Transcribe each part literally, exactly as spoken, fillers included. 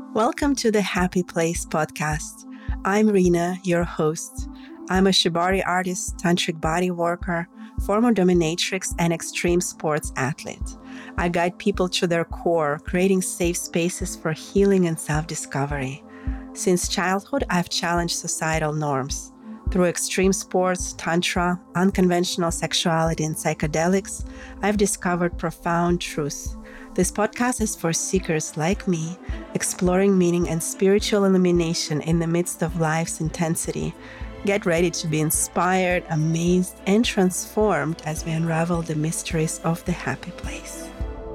Welcome to the Happy Place podcast. I'm Rena, your host. I'm a Shibari artist, tantric body worker, former dominatrix, and extreme sports athlete. I guide people to their core, creating safe spaces for healing and self discovery. Since childhood, I've challenged societal norms. Through extreme sports, tantra, unconventional sexuality, and psychedelics, I've discovered profound truths. This podcast is for seekers like me, exploring meaning and spiritual illumination in the midst of life's intensity. Get ready to be inspired, amazed, and transformed as we unravel the mysteries of the happy place.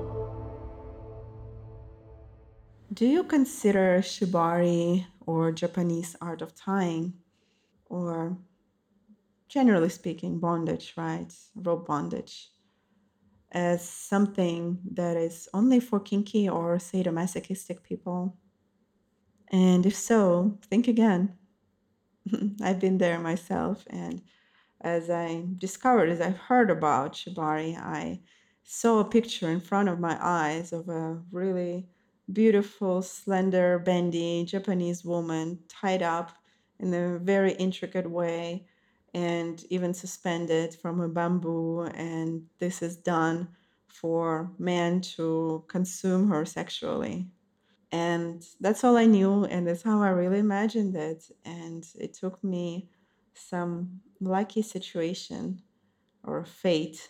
Do you consider Shibari or Japanese art of tying, or generally speaking, bondage, right? Rope bondage, as something that is only for kinky or sadomasochistic people? And if so, think again. I've been there myself. And as I discovered, as I've heard about Shibari, I saw a picture in front of my eyes of a really beautiful, slender, bendy Japanese woman tied up in a very intricate way and even suspended from a bamboo. And this is done for men to consume her sexually. And that's all I knew, and that's how I really imagined it. And it took me some lucky situation or fate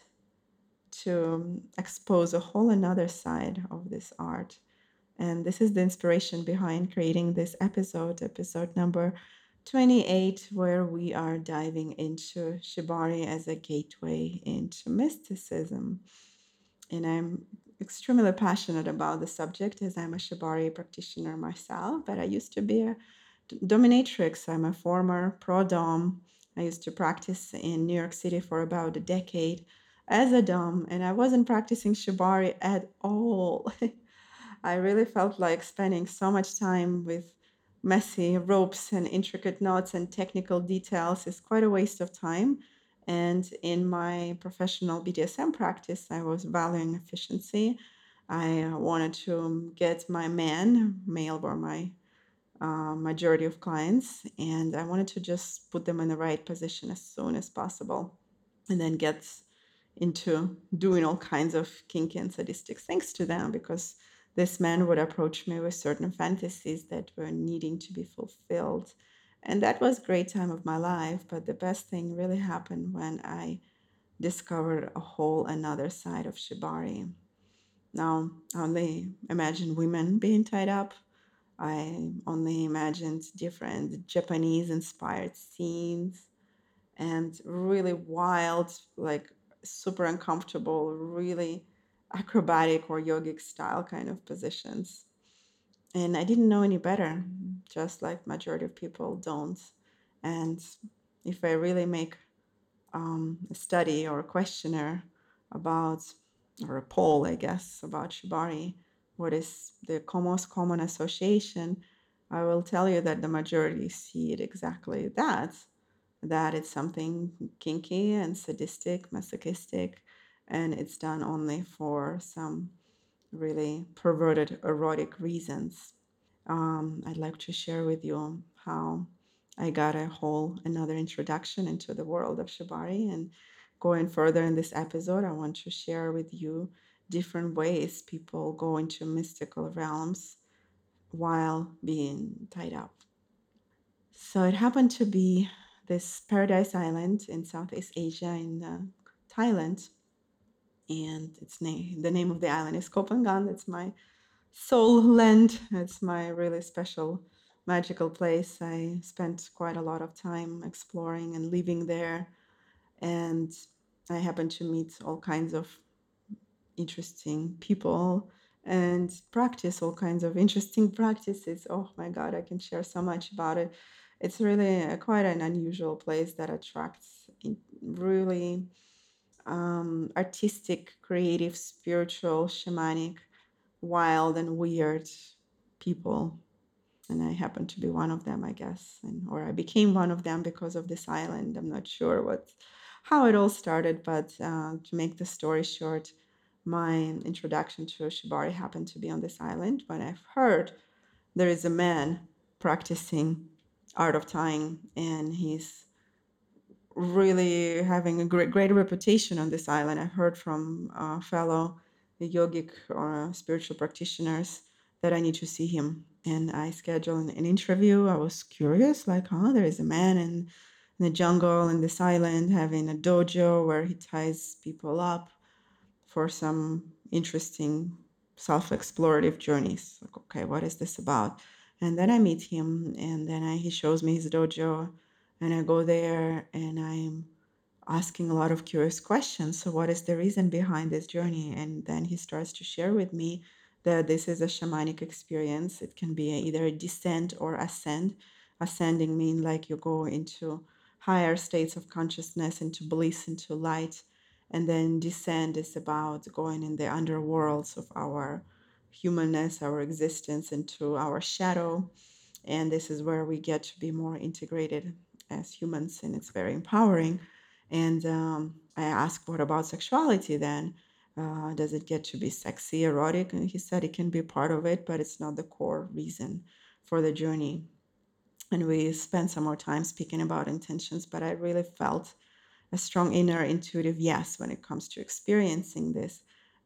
to expose a whole another side of this art. And this is the inspiration behind creating this episode, episode number twenty-eight, where we are diving into Shibari as a gateway into mysticism. And I'm extremely passionate about the subject as I'm a Shibari practitioner myself, but I used to be a dominatrix. I'm a former pro dom. I used to practice in New York City for about a decade as a dom, and I wasn't practicing Shibari at all. I really felt like spending so much time with messy ropes and intricate knots and technical details is quite a waste of time. And in my professional B D S M practice, I was valuing efficiency. I uh, wanted to get my man, male or my uh, majority of clients, and I wanted to just put them in the right position as soon as possible and then get into doing all kinds of kinky and sadistic things to them, because this man would approach me with certain fantasies that were needing to be fulfilled. And that was a great time of my life, but the best thing really happened when I discovered a whole another side of Shibari. Now, I only imagine women being tied up. I only imagined different Japanese inspired scenes and really wild, like super uncomfortable, really acrobatic or yogic style kind of positions. And I didn't know any better, just like majority of people don't. And if I really make um, a study or a questionnaire about, or a poll, I guess, about Shibari, what is the most common association, I will tell you that the majority see it exactly that, that it's something kinky and sadistic, masochistic, and it's done only for some really perverted erotic reasons. Um, I'd like to share with you how I got a whole another introduction into the world of Shibari. And going further in this episode, I want to share with you different ways people go into mystical realms while being tied up. So it happened to be this paradise island in Southeast Asia in uh, Thailand. And its name, the name of the island is Koh Phangan. It's my soul land. It's my really special, magical place. I spent quite a lot of time exploring and living there. And I happened to meet all kinds of interesting people and practice all kinds of interesting practices. Oh my God, I can share so much about it. It's really a, quite an unusual place that attracts in- really um, artistic, creative, spiritual, shamanic, wild, and weird people. And I happen to be one of them, I guess, and or I became one of them because of this island. I'm not sure what, how it all started, but uh, to make the story short, my introduction to Shibari happened to be on this island when I've heard there is a man practicing art of tying, and he's really having a great, great reputation on this island. I heard from uh, fellow yogic or spiritual practitioners that I need to see him. And I scheduled an, an interview. I was curious, like, huh, there is a man in, in the jungle in this island having a dojo where he ties people up for some interesting self-explorative journeys. Like, okay, what is this about? And then I meet him, and then I, he shows me his dojo, and I go there, and I'm asking a lot of curious questions. So, what is the reason behind this journey? And then he starts to share with me that this is a shamanic experience. It can be either a descent or ascend. Ascending mean like you go into higher states of consciousness, into bliss, into light. And then descend is about going in the underworlds of our humanness, our existence, into our shadow. And this is where we get to be more integrated as humans, and it's very empowering. And um, I asked, what about sexuality then? Uh, does it get to be sexy, erotic? And he said it can be part of it, but it's not the core reason for the journey. And we spent some more time speaking about intentions, but I really felt a strong inner intuitive yes when it comes to experiencing this.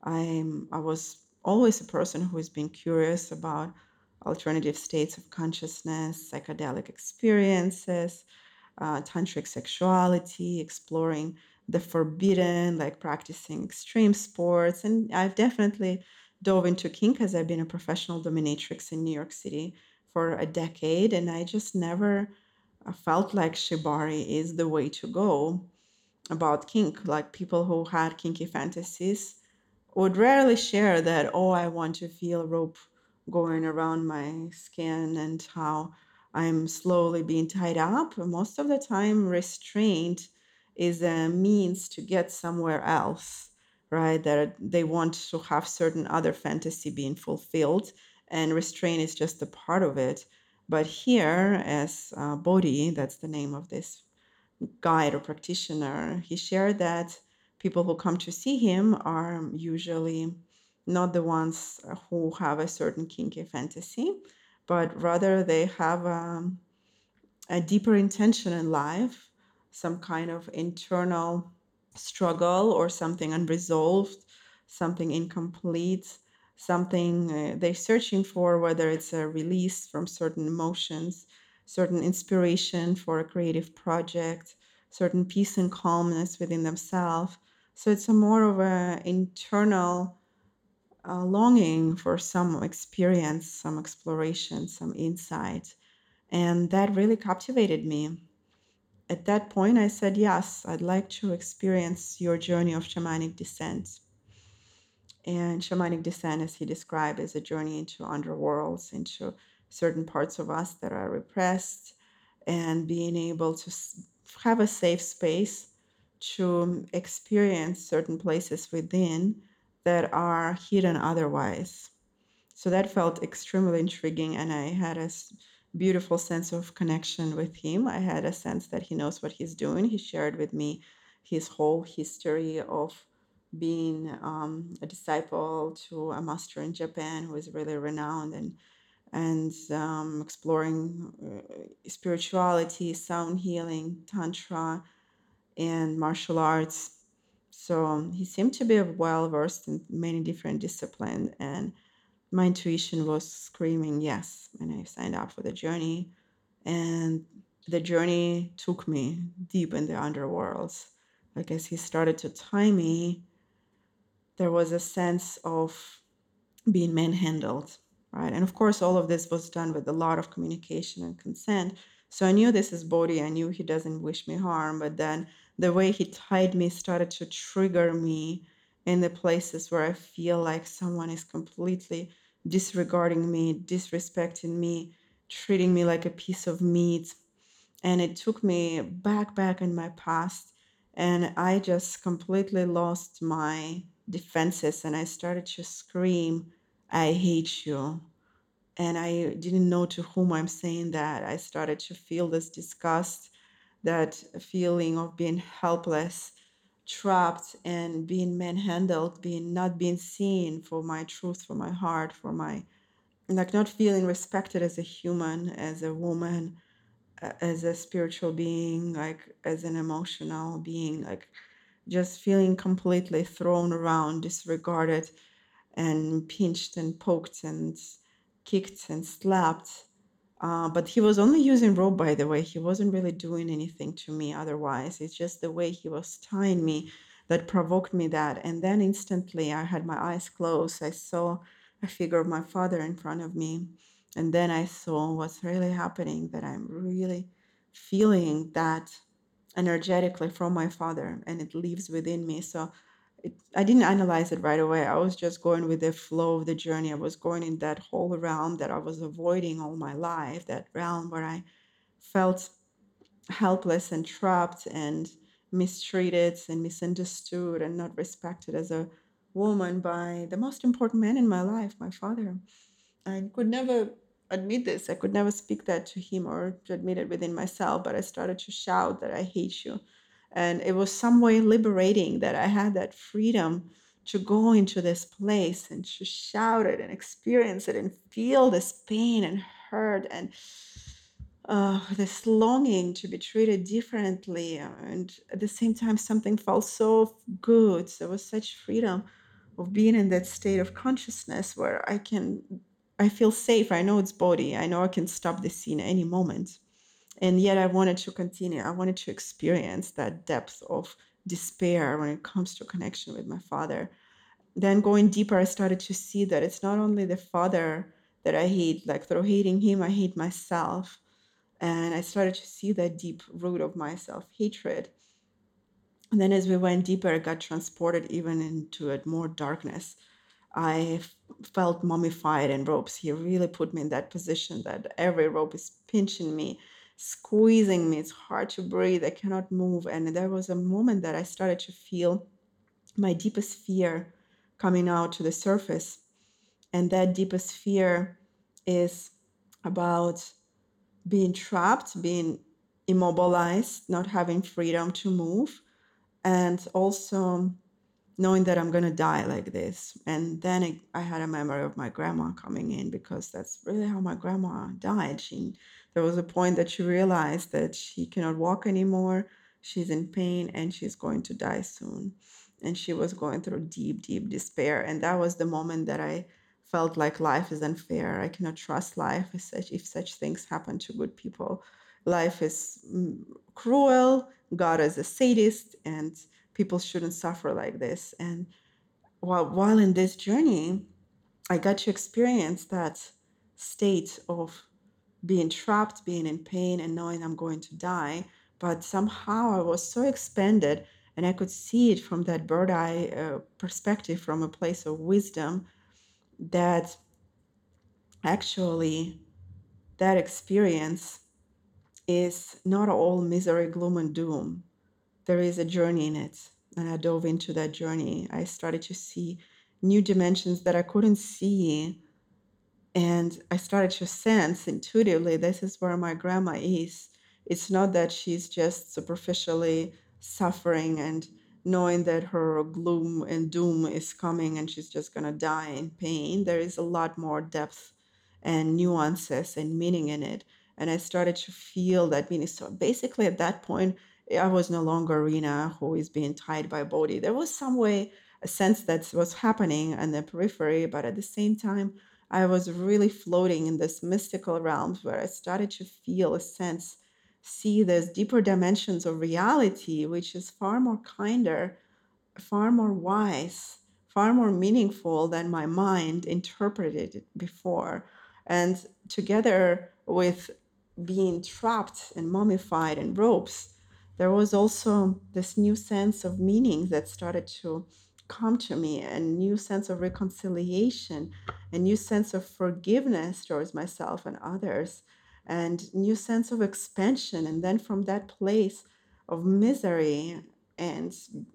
I'm I was always a person who has been curious about alternative states of consciousness, psychedelic experiences, uh, tantric sexuality, exploring the forbidden, like practicing extreme sports. And I've definitely dove into kink as I've been a professional dominatrix in New York City for a decade. And I just never uh, felt like Shibari is the way to go about kink. Like people who had kinky fantasies would rarely share that, oh, I want to feel rope going around my skin and how I'm slowly being tied up. Most of the time, restraint is a means to get somewhere else, right? That they want to have certain other fantasy being fulfilled, and restraint is just a part of it. But here, as uh, Bodhi, that's the name of this guide or practitioner, he shared that people who come to see him are usually not the ones who have a certain kinky fantasy, but rather they have um, a deeper intention in life, some kind of internal struggle or something unresolved, something incomplete, something uh, they're searching for, whether it's a release from certain emotions, certain inspiration for a creative project, certain peace and calmness within themselves. So it's a more of an internal uh, longing for some experience, some exploration, some insight. And that really captivated me. At that point, I said, yes, I'd like to experience your journey of shamanic descent. And shamanic descent, as he described, is a journey into underworlds, into certain parts of us that are repressed, and being able to have a safe space to experience certain places within that are hidden otherwise. So that felt extremely intriguing, and I had a s- beautiful sense of connection with him. I had a sense that he knows what he's doing. He shared with me his whole history of being um, a disciple to a master in Japan who is really renowned, and and um, exploring uh, spirituality, sound healing, tantra, and martial arts. So um, he seemed to be well versed in many different disciplines, and my intuition was screaming yes, and I signed up for the journey. And the journey took me deep in the underworlds. Like as he started to tie me, there was a sense of being manhandled, right? And of course, all of this was done with a lot of communication and consent. So I knew this is Bodhi. I knew he doesn't wish me harm, but then the way he tied me started to trigger me in the places where I feel like someone is completely disregarding me, disrespecting me, treating me like a piece of meat. And it took me back, back in my past. And I just completely lost my defenses and I started to scream, I hate you. And I didn't know to whom I'm saying that. I started to feel this disgust, that feeling of being helpless, trapped, and being manhandled, being not being seen for my truth, for my heart, for my like not feeling respected as a human, as a woman, a- as a spiritual being, like as an emotional being, like just feeling completely thrown around, disregarded, and pinched and poked and kicked and slapped. Uh, but he was only using rope, by the way. He wasn't really doing anything to me otherwise. It's just the way he was tying me that provoked me that. And then instantly I had my eyes closed. I saw a figure of my father in front of me. And then I saw what's really happening, that I'm really feeling that energetically from my father, and it lives within me. So it, I didn't analyze it right away. I was just going with the flow of the journey. I was going in that whole realm that I was avoiding all my life, that realm where I felt helpless and trapped and mistreated and misunderstood and not respected as a woman by the most important man in my life, my father. I could never admit this. I could never speak that to him or to admit it within myself, but I started to shout that I hate you. And it was some way liberating that I had that freedom to go into this place and to shout it and experience it and feel this pain and hurt and uh, this longing to be treated differently. And at the same time, something felt so good. There was such freedom of being in that state of consciousness where I can, I feel safe. I know it's body. I know I can stop the scene any moment. And yet I wanted to continue. I wanted to experience that depth of despair when it comes to connection with my father. Then going deeper, I started to see that it's not only the father that I hate, like through hating him, I hate myself. And I started to see that deep root of my self hatred. And then as we went deeper, I got transported even into a more darkness. I f- felt mummified in ropes. He really put me in that position that every rope is pinching me, squeezing me. It's hard to breathe. I cannot move. And there was a moment that I started to feel my deepest fear coming out to the surface. And that deepest fear is about being trapped, being immobilized, not having freedom to move, and also knowing that I'm going to die like this. And then it, I had a memory of my grandma coming in, because that's really how my grandma died. She, there was a point that she realized that she cannot walk anymore. She's in pain and she's going to die soon. And she was going through deep, deep despair. And that was the moment that I felt like life is unfair. I cannot trust life if such, if such things happen to good people. Life is mm, cruel. God is a sadist, and people shouldn't suffer like this. And while while in this journey, I got to experience that state of being trapped, being in pain, and knowing I'm going to die. But somehow I was so expanded, and I could see it from that bird eye uh, perspective, from a place of wisdom, that actually that experience is not all misery, gloom, and doom. There is a journey in it. And I dove into that journey. I started to see new dimensions that I couldn't see. And I started to sense intuitively, this is where my grandma is. It's not that she's just superficially suffering and knowing that her gloom and doom is coming and she's just going to die in pain. There is a lot more depth and nuances and meaning in it. And I started to feel that meaning. So basically, at that point, I was no longer Rena who is being tied by body. There was some way, a sense that was happening in the periphery, but at the same time, I was really floating in this mystical realms where I started to feel a sense, see these deeper dimensions of reality, which is far more kinder, far more wise, far more meaningful than my mind interpreted it before. And together with being trapped and mummified in ropes, there was also this new sense of meaning that started to come to me, a new sense of reconciliation, a new sense of forgiveness towards myself and others, and new sense of expansion. And then from that place of misery and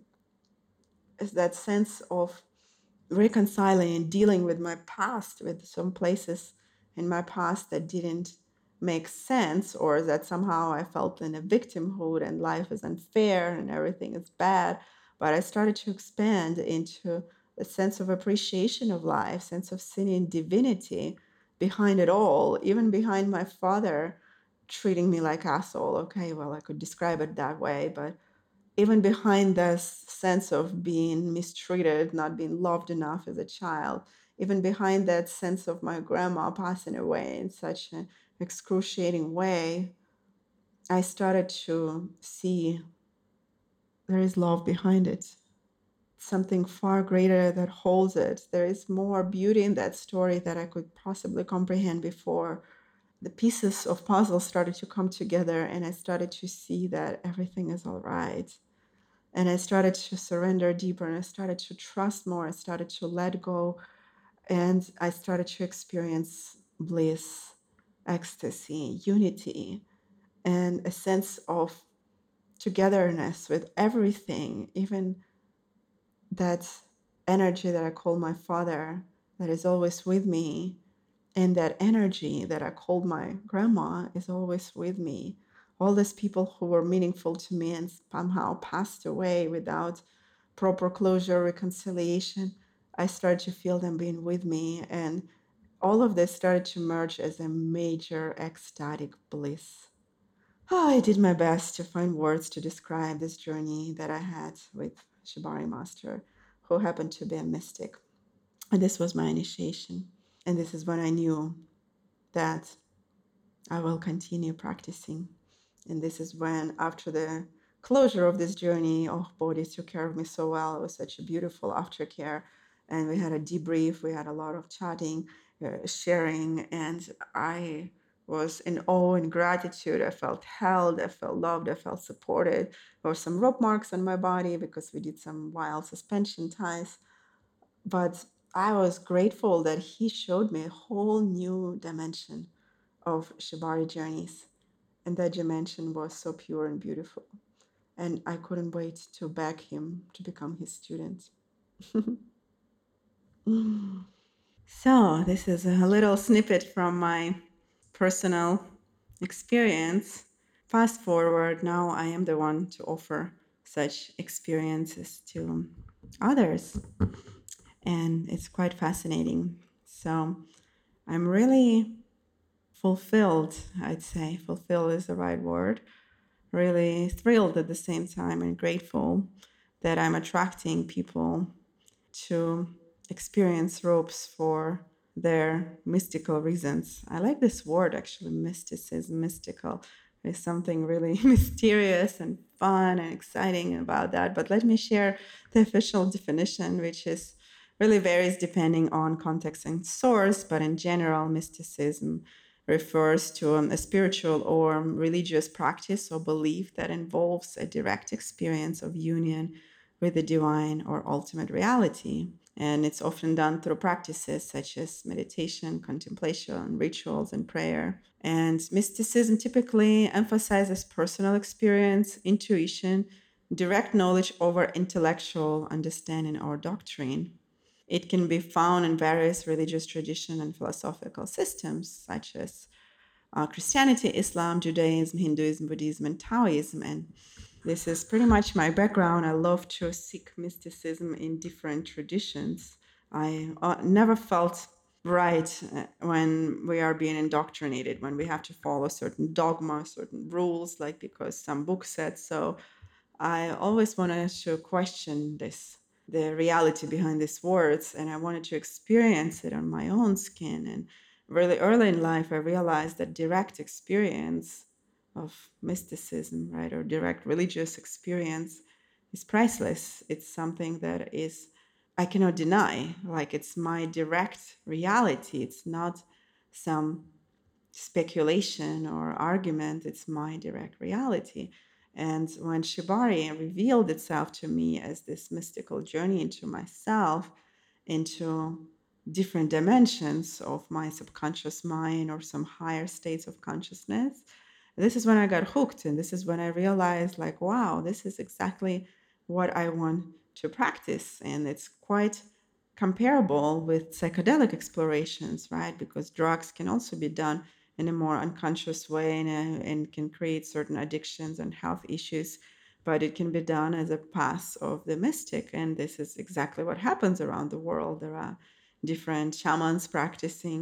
that sense of reconciling and dealing with my past, with some places in my past that didn't make sense, or that somehow I felt in a victimhood and life is unfair and everything is bad. But I started to expand into a sense of appreciation of life, sense of seeing divinity, behind it all, even behind my father treating me like asshole. Okay, well, I could describe it that way, but even behind this sense of being mistreated, not being loved enough as a child, even behind that sense of my grandma passing away in such an excruciating way, I started to see there is love behind it, something far greater that holds it. There is more beauty in that story that I could possibly comprehend before. The pieces of puzzle started to come together, and I started to see that everything is all right. And I started to surrender deeper, and I started to trust more. I started to let go, and I started to experience bliss, ecstasy, unity, and a sense of togetherness with everything, even that energy that I call my father that is always with me, and that energy that I called my grandma is always with me. All these people who were meaningful to me and somehow passed away without proper closure, reconciliation, I started to feel them being with me. And all of this started to merge as a major ecstatic bliss. Oh, I did my best to find words to describe this journey that I had with Shibari Master, who happened to be a mystic. And this was my initiation. And this is when I knew that I will continue practicing. And this is when, after the closure of this journey, oh, Bodhi took care of me so well. It was such a beautiful aftercare. And we had a debrief, we had a lot of chatting, uh, sharing, and I was in awe and gratitude. I felt held, I felt loved, I felt supported. There were some rope marks on my body because we did some wild suspension ties. But I was grateful that he showed me a whole new dimension of Shibari journeys. And that dimension was so pure and beautiful. And I couldn't wait to beg him to become his student. So, this is a little snippet from my personal experience. Fast forward, now I am the one to offer such experiences to others. And it's quite fascinating. So, I'm really fulfilled, I'd say. Fulfilled is the right word. Really thrilled at the same time and grateful that I'm attracting people to experience ropes for their mystical reasons. I like this word actually, mysticism, mystical. There's something really mysterious and fun and exciting about that. But let me share the official definition, which is really varies depending on context and source, but in general, mysticism refers to um, a spiritual or religious practice or belief that involves a direct experience of union with the divine or ultimate reality. And it's often done through practices such as meditation, contemplation, rituals, and prayer. And mysticism typically emphasizes personal experience, intuition, direct knowledge over intellectual understanding or doctrine. It can be found in various religious traditions and philosophical systems, such as uh, Christianity, Islam, Judaism, Hinduism, Buddhism, and Taoism. And this is pretty much my background. I love to seek mysticism in different traditions. I uh, never felt right uh, when we are being indoctrinated, when we have to follow certain dogma, certain rules, like because some book said so. I always wanted to question this, the reality behind these words, and I wanted to experience it on my own skin. And really early in life, I realized that direct experience of mysticism, right, or direct religious experience is priceless. It's something that is, I cannot deny, like it's my direct reality. It's not some speculation or argument, it's my direct reality. And when Shibari revealed itself to me as this mystical journey into myself, into different dimensions of my subconscious mind or some higher states of consciousness, this is when I got hooked. And this is when I realized, like, wow, this is exactly what I want to practice. And it's quite comparable with psychedelic explorations, right? Because drugs can also be done in a more unconscious way and, uh, and can create certain addictions and health issues, but it can be done as a path of the mystic. And this is exactly what happens around the world. There are different shamans practicing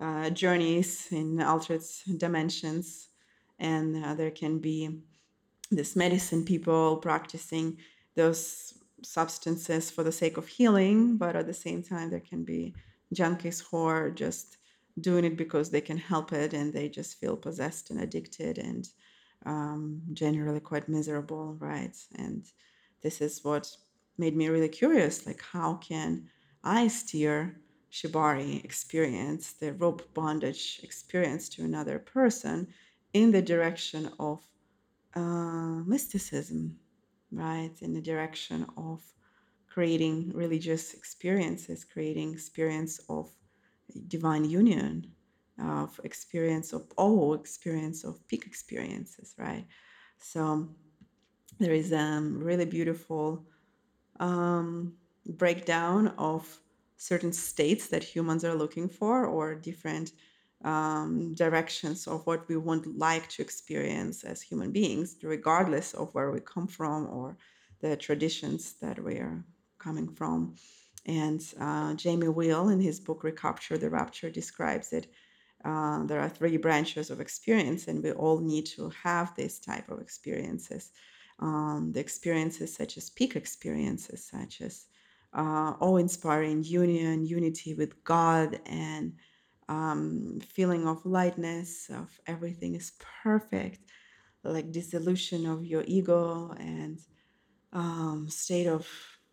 uh, journeys in altered dimensions, and uh, there can be this medicine people practicing those substances for the sake of healing, but at the same time there can be junkies who are just doing it because they can help it and they just feel possessed and addicted and um, generally quite miserable, right? And this is what made me really curious, like how can I steer shibari experience, the rope bondage experience to another person in the direction of uh, mysticism, right? In the direction of creating religious experiences, creating experience of divine union, of experience of awe, experience of peak experiences, right? So there is a really beautiful um, breakdown of certain states that humans are looking for, or different um, directions of what we would like to experience as human beings, regardless of where we come from or the traditions that we are coming from. And uh, Jamie Wheal, in his book Recapture the Rapture, describes it. Uh, there are three branches of experience, and we all need to have this type of experiences. Um, the experiences such as peak experiences, such as uh, awe-inspiring union, unity with God, and um, feeling of lightness, of everything is perfect, like dissolution of your ego, and um, state of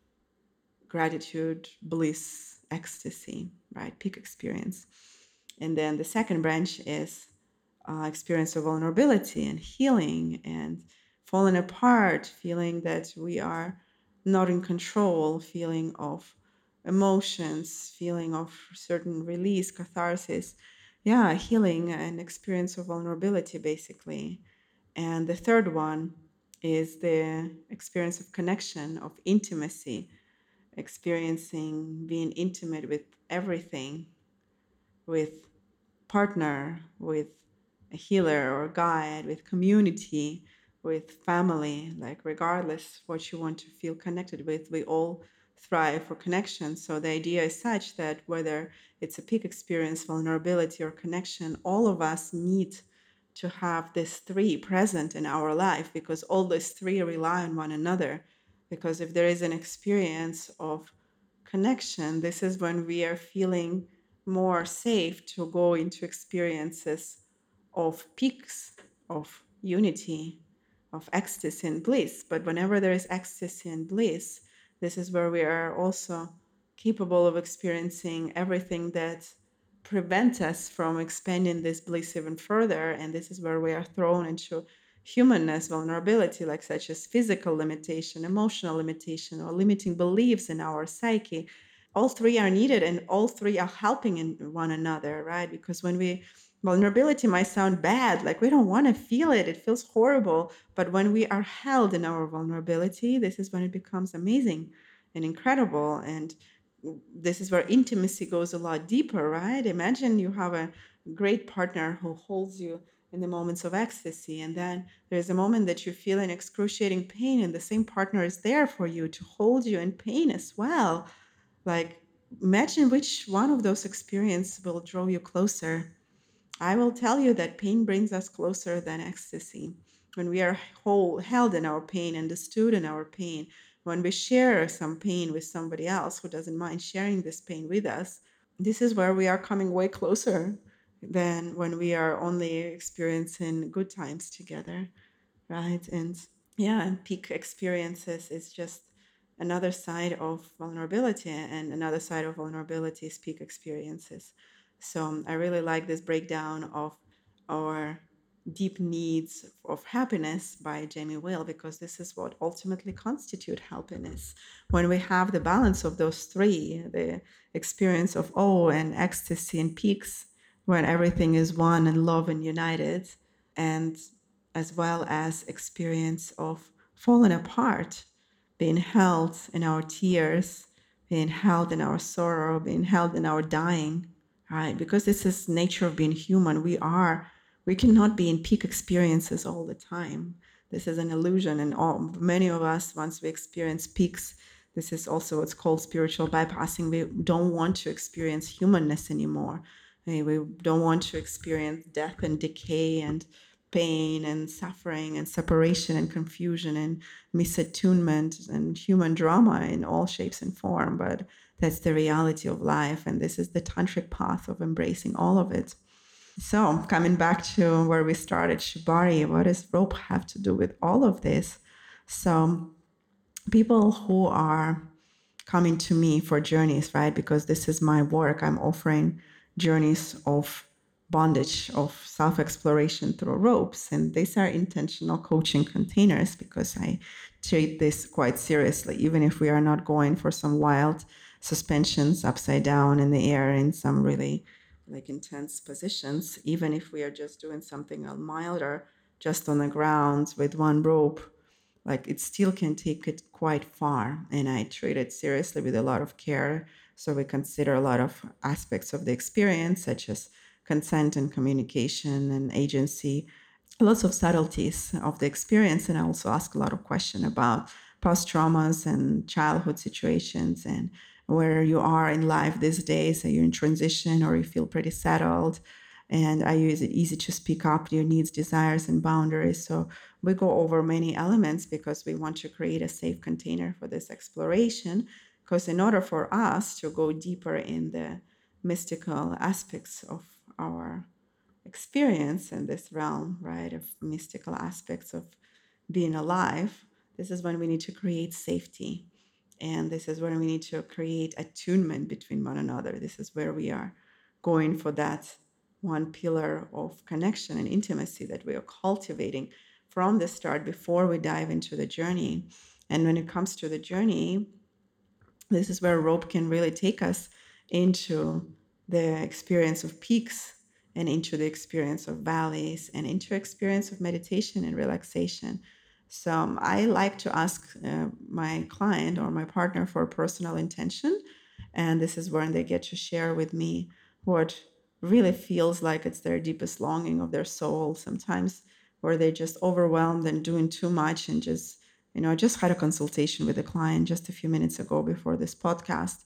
gratitude, bliss, ecstasy, right? Peak experience. And then the second branch is uh, experience of vulnerability and healing and falling apart, feeling that we are not in control, feeling of emotions, feeling of certain release, catharsis. Yeah, healing and experience of vulnerability, basically. And the third one is the experience of connection, of intimacy, experiencing being intimate with everything, with partner, with a healer or guide, with community, with family, like regardless what you want to feel connected with, we all thrive for connection. So the idea is such that whether it's a peak experience, vulnerability, or connection, all of us need to have these three present in our life, because all these three rely on one another. Because if there is an experience of connection, this is when we are feeling more safe to go into experiences of peaks, of unity, of ecstasy and bliss. But whenever there is ecstasy and bliss, this is where we are also capable of experiencing everything that prevents us from expanding this bliss even further. And this is where we are thrown into humanness, vulnerability, like such as physical limitation, emotional limitation, or limiting beliefs in our psyche. All three are needed and all three are helping in one another, right? Because when we vulnerability might sound bad, like we don't want to feel it, it feels horrible, but when we are held in our vulnerability, this is when it becomes amazing and incredible. And this is where intimacy goes a lot deeper, right? Imagine you have a great partner who holds you in the moments of ecstasy, and then there's a moment that you feel in excruciating pain, and the same partner is there for you to hold you in pain as well. Like, imagine which one of those experiences will draw you closer. I will tell you that pain brings us closer than ecstasy. When we are whole, held in our pain, understood in our pain, when we share some pain with somebody else who doesn't mind sharing this pain with us, this is where we are coming way closer than when we are only experiencing good times together, right? And yeah, and peak experiences is just another side of vulnerability, and another side of vulnerability is peak experiences. So um, I really like this breakdown of our deep needs of happiness by Jamie Whale, because this is what ultimately constitute happiness. When we have the balance of those three, the experience of awe and ecstasy and peaks, when everything is one and love and united, and as well as experience of falling apart, being held in our tears, being held in our sorrow, being held in our dying, right? Because this is nature of being human. We are, we cannot be in peak experiences all the time. This is an illusion, and all, many of us, once we experience peaks, this is also what's called spiritual bypassing. We don't want to experience humanness anymore. Hey, we don't want to experience death and decay and pain and suffering and separation and confusion and misattunement and human drama in all shapes and form. But that's the reality of life. And this is the tantric path of embracing all of it. So, coming back to where we started, Shibari, what does rope have to do with all of this? So, people who are coming to me for journeys, right? Because this is my work. I'm offering journeys of bondage, of self exploration through ropes. And these are intentional coaching containers because I treat this quite seriously, even if we are not going for some wild suspensions upside down in the air in some really like intense positions, even if we are just doing something a milder, just on the ground with one rope, like it still can take it quite far. And I treat it seriously with a lot of care. So we consider a lot of aspects of the experience, such as consent and communication and agency, lots of subtleties of the experience. And I also ask a lot of questions about past traumas and childhood situations and where you are in life these days. Are you in transition or you feel pretty settled? And are you, is it easy to speak up your needs, desires, and boundaries? So we go over many elements because we want to create a safe container for this exploration. Because in order for us to go deeper in the mystical aspects of our experience in this realm, right, of mystical aspects of being alive, this is when we need to create safety. And this is when we need to create attunement between one another. This is where we are going for that one pillar of connection and intimacy that we are cultivating from the start before we dive into the journey. And when it comes to the journey, this is where rope can really take us into the experience of peaks and into the experience of valleys and into experience of meditation and relaxation. So um, I like to ask uh, my client or my partner for a personal intention, and this is when they get to share with me what really feels like it's their deepest longing of their soul. Sometimes where they're just overwhelmed and doing too much and just, you know, I just had a consultation with a client just a few minutes ago before this podcast.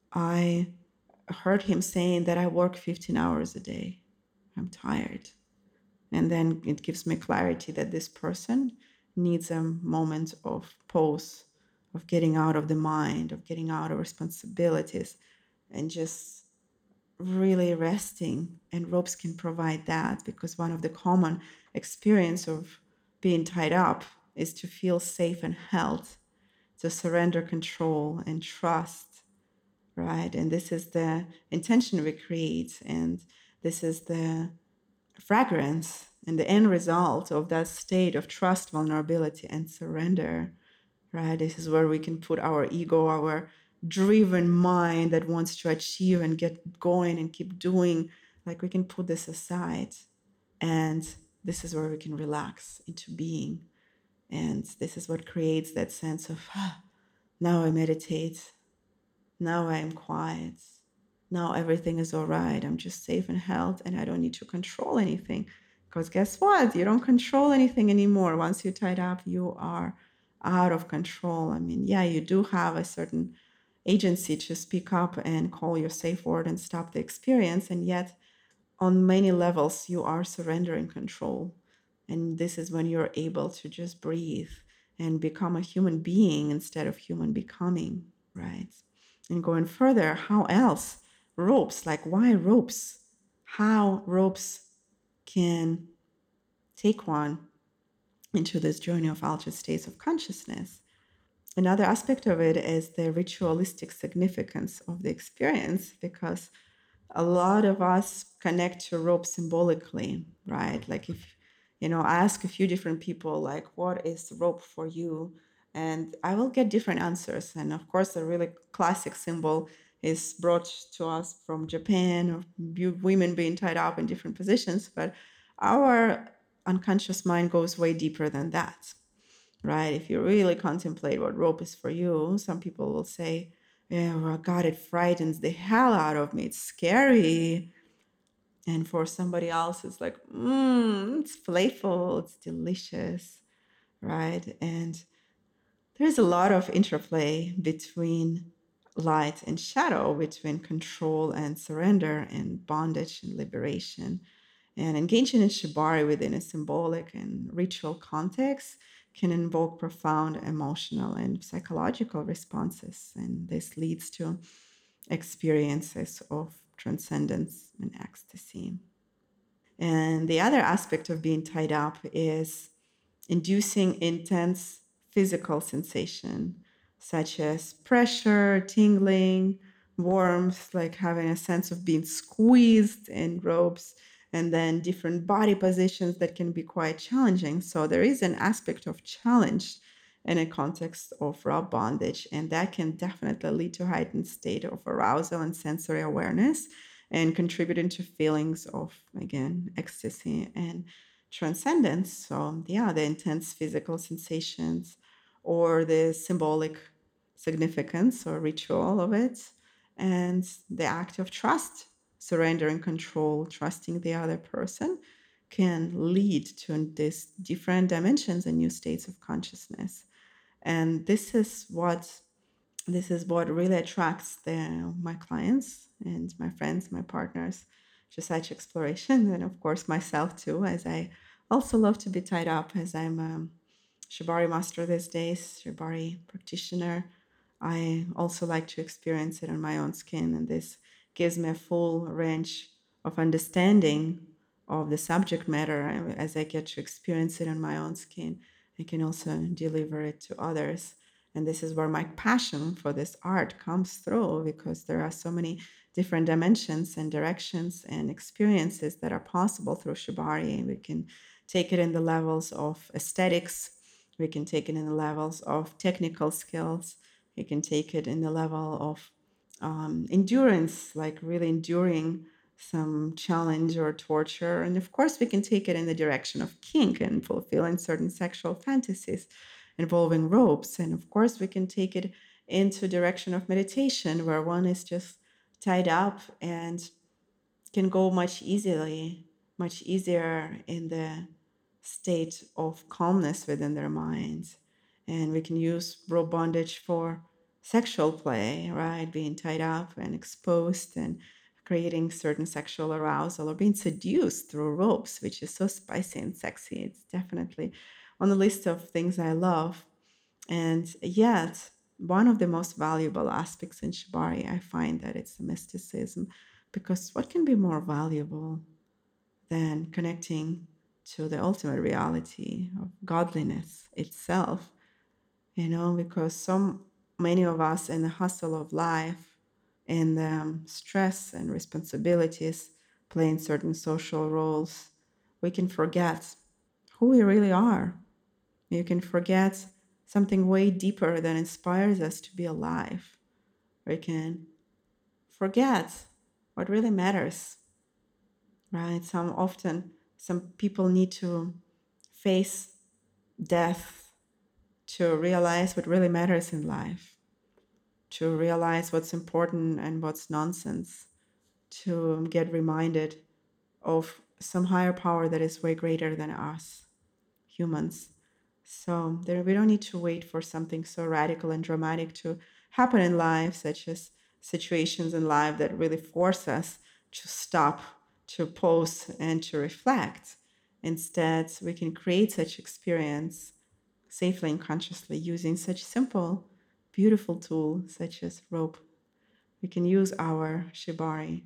I heard him saying that I work fifteen hours a day. I'm tired. And then it gives me clarity that this person needs a moment of pause, of getting out of the mind, of getting out of responsibilities, and just really resting. And ropes can provide that because one of the common experience of being tied up is to feel safe and held, to surrender control and trust, right? And this is the intention we create, and this is the fragrance and the end result of that state of trust, vulnerability, and surrender, right? This is where we can put our ego, our driven mind that wants to achieve and get going and keep doing, like we can put this aside. And this is where we can relax into being. And this is what creates that sense of, ah, now I meditate. Now I am quiet. Now everything is all right. I'm just safe and held, and I don't need to control anything. Because guess what? You don't control anything anymore. Once you're tied up, you are out of control. I mean, yeah, you do have a certain agency to speak up and call your safe word and stop the experience. And yet, on many levels, you are surrendering control. And this is when you're able to just breathe and become a human being instead of human becoming, right? And going further, how else? Ropes, like why ropes? How ropes can take one into this journey of altered states of consciousness. Another aspect of it is the ritualistic significance of the experience because a lot of us connect to rope symbolically, right? Like if, you know, I ask a few different people, like, what is rope for you? And I will get different answers. And of course, a really classic symbol is brought to us from Japan of bu- women being tied up in different positions. But our unconscious mind goes way deeper than that, right? If you really contemplate what rope is for you, some people will say, yeah, well, God, it frightens the hell out of me. It's scary. And for somebody else, it's like, mmm, it's playful, it's delicious, right? And there's a lot of interplay between light and shadow, between control and surrender, and bondage and liberation. And engaging in shibari within a symbolic and ritual context can invoke profound emotional and psychological responses. And this leads to experiences of transcendence and ecstasy. And the other aspect of being tied up is inducing intense physical sensation, such as pressure, tingling, warmth, like having a sense of being squeezed in ropes, and then different body positions that can be quite challenging. So there is an aspect of challenge in a context of rope bondage, and that can definitely lead to heightened state of arousal and sensory awareness, and contributing to feelings of, again, ecstasy and transcendence. So, yeah, the intense physical sensations or the symbolic significance or ritual of it, and the act of trust, surrendering control, trusting the other person, can lead to these different dimensions and new states of consciousness. And this is what this is what really attracts the, my clients and my friends, my partners to such exploration, and of course myself too, as I also love to be tied up, as I'm a Shibari master these days, Shibari practitioner. I also like to experience it on my own skin, and this gives me a full range of understanding of the subject matter. As I get to experience it on my own skin, I can also deliver it to others. And this is where my passion for this art comes through, because there are so many different dimensions and directions and experiences that are possible through Shibari. We can take it in the levels of aesthetics, we can take it in the levels of technical skills, we can take it in the level of um, endurance, like really enduring some challenge or torture. And of course, we can take it in the direction of kink and fulfilling certain sexual fantasies involving ropes. And of course, we can take it into direction of meditation, where one is just tied up and can go much easily, much easier in the state of calmness within their minds. And we can use rope bondage for sexual play, right? Being tied up and exposed and creating certain sexual arousal, or being seduced through ropes, which is so spicy and sexy. It's definitely on the list of things I love. And yet, one of the most valuable aspects in Shibari, I find that it's the mysticism, because what can be more valuable than connecting to the ultimate reality of godliness itself? You know, because so many of us in the hustle of life, in the um, stress and responsibilities, playing certain social roles, we can forget who we really are. You can forget something way deeper that inspires us to be alive. We can forget what really matters, right? Some often some people need to face death to realize what really matters in life, to realize what's important and what's nonsense, to get reminded of some higher power that is way greater than us humans. So there, we don't need to wait for something so radical and dramatic to happen in life, such as situations in life that really force us to stop, to pause, and to reflect. Instead, we can create such experience safely and consciously using such simple, beautiful tools such as rope. We can use our shibari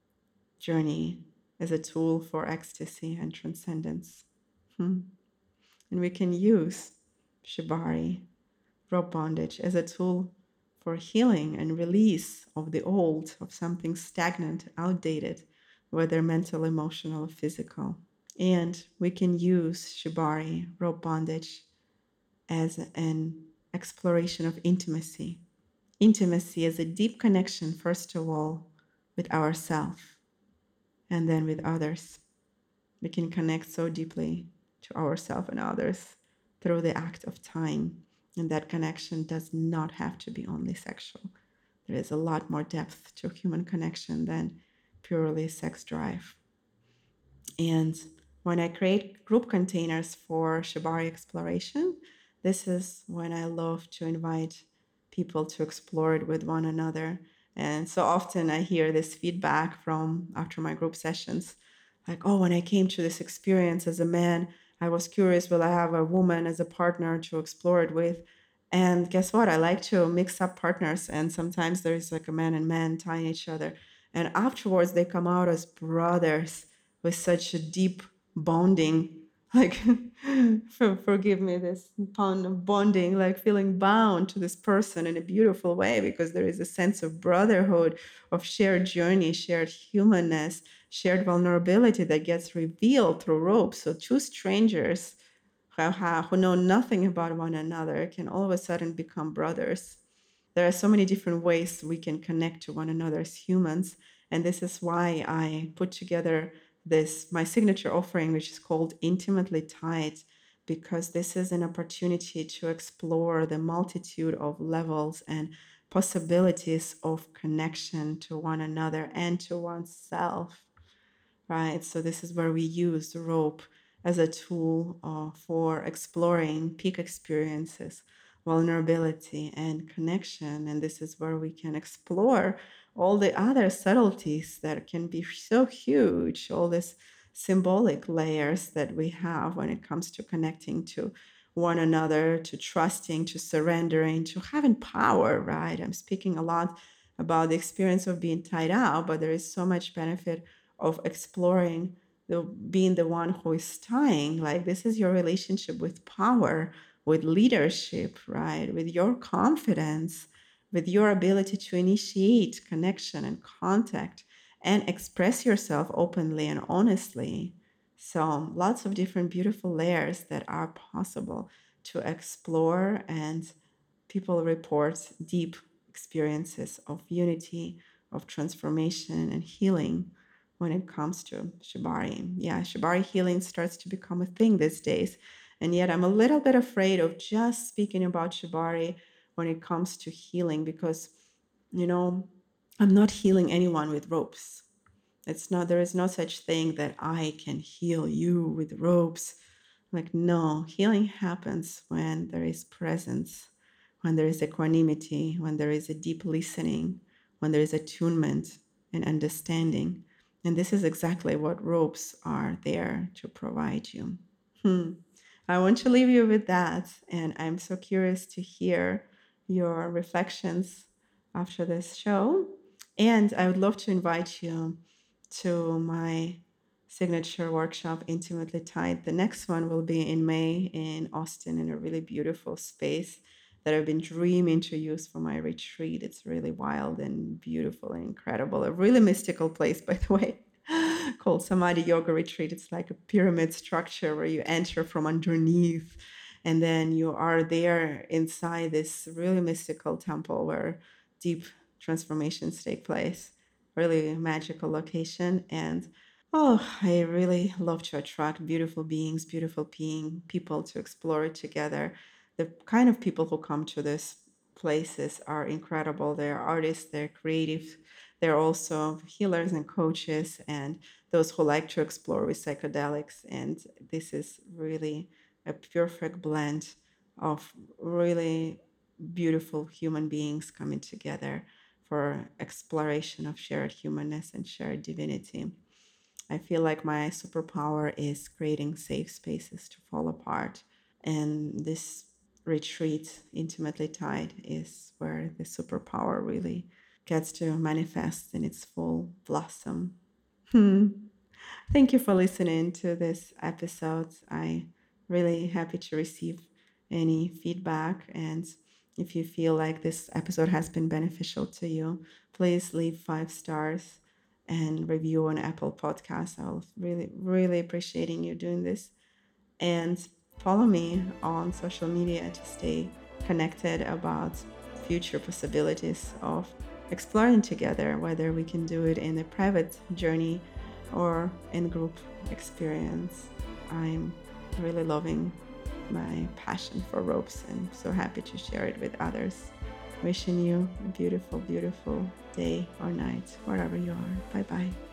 journey as a tool for ecstasy and transcendence. Hmm. And we can use shibari, rope bondage, as a tool for healing and release of the old, of something stagnant, outdated, whether mental, emotional, or physical. And we can use shibari, rope bondage, as an exploration of intimacy. Intimacy is a deep connection, first of all, with ourself and then with others. We can connect so deeply to ourselves and others through the act of time. And that connection does not have to be only sexual. There is a lot more depth to human connection than purely sex drive. And when I create group containers for Shibari exploration, this is when I love to invite people to explore it with one another. And so often I hear this feedback from after my group sessions, like, oh, when I came to this experience as a man, I was curious, will I have a woman as a partner to explore it with? And guess what? I like to mix up partners. And sometimes there's like a man and man tying each other. And afterwards, they come out as brothers with such a deep bonding. Like, for, forgive me this pun of bonding, like feeling bound to this person in a beautiful way because there is a sense of brotherhood, of shared journey, shared humanness, shared vulnerability that gets revealed through ropes. So, two strangers who, have, who know nothing about one another can all of a sudden become brothers. There are so many different ways we can connect to one another as humans. And this is why I put together this, my signature offering, which is called Intimately Tied, because this is an opportunity to explore the multitude of levels and possibilities of connection to one another and to oneself, right? So this is where we use the rope as a tool uh, for exploring peak experiences, vulnerability, and connection. And this is where we can explore all the other subtleties that can be so huge, all these symbolic layers that we have when it comes to connecting to one another, to trusting, to surrendering, to having power, right? I'm speaking a lot about the experience of being tied out, but there is so much benefit of exploring the being the one who is tying. Like, this is your relationship with power, with leadership, right, with your confidence, with your ability to initiate connection and contact and express yourself openly and honestly. So lots of different beautiful layers that are possible to explore, and people report deep experiences of unity, of transformation and healing when it comes to Shibari. Yeah, Shibari healing starts to become a thing these days. And yet I'm a little bit afraid of just speaking about Shibari when it comes to healing because, you know, I'm not healing anyone with ropes. It's not, there is no such thing that I can heal you with ropes. Like, no, healing happens when there is presence, when there is equanimity, when there is a deep listening, when there is attunement and understanding. And this is exactly what ropes are there to provide you. Hmm. I want to leave you with that. And I'm so curious to hear your reflections after this show. And I would love to invite you to my signature workshop, Intimately Tied. The next one will be in May in Austin in a really beautiful space that I've been dreaming to use for my retreat. It's really wild and beautiful and incredible. A really mystical place, by the way, called Samadhi Yoga Retreat. It's like a pyramid structure where you enter from underneath and then you are there inside this really mystical temple where deep transformations take place. Really magical location. And oh, I really love to attract beautiful beings, beautiful being people to explore it together. The kind of people who come to these places are incredible. They're artists, they're creative, they're also healers and coaches, and those who like to explore with psychedelics. And this is really a perfect blend of really beautiful human beings coming together for exploration of shared humanness and shared divinity. I feel like my superpower is creating safe spaces to fall apart. And this retreat, Intimately Tied, is where the superpower really gets to manifest in its full blossom. Hmm. Thank you for listening to this episode. I really happy to receive any feedback, and if you feel like this episode has been beneficial to you, please leave five stars and review on Apple Podcasts. I'll really really appreciating you doing this, and follow me on social media to stay connected about future possibilities of exploring together, whether we can do it in a private journey or in group experience. I'm really loving my passion for ropes and so happy to share it with others. Wishing you a beautiful, beautiful day or night, wherever you are. Bye bye.